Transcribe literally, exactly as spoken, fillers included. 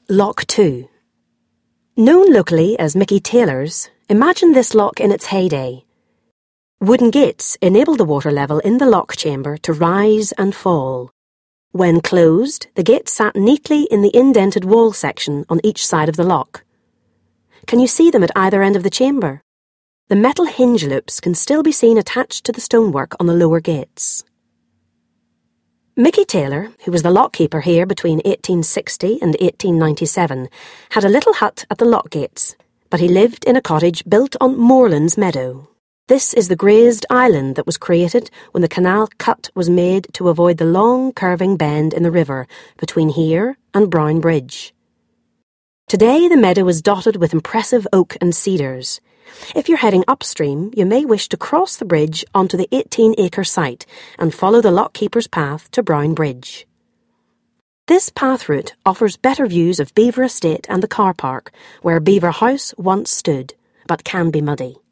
Lock two. Known locally as Mickey Taylor's, imagine this lock in its heyday. Wooden gates enable the water level in the lock chamber to rise and fall. When closed, the gate sat neatly in the indented wall section on each side of the lock. Can you see them at either end of the chamber? The metal hinge loops can still be seen attached to the stonework on the lower gates. Mickey Taylor, who was the lockkeeper here between eighteen sixty and eighteen ninety-seven, had a little hut at the lock gates, but he lived in a cottage built on Moorlands Meadow. This is the grazed island that was created when the canal cut was made to avoid the long curving bend in the river between here and Brown Bridge. Today the meadow is dotted with impressive oak and cedars. If you're heading upstream, you may wish to cross the bridge onto the eighteen-acre site and follow the lockkeeper's path to Brown Bridge. This path route offers better views of Belvoir Estate and the car park, where Belvoir House once stood, but can be muddy.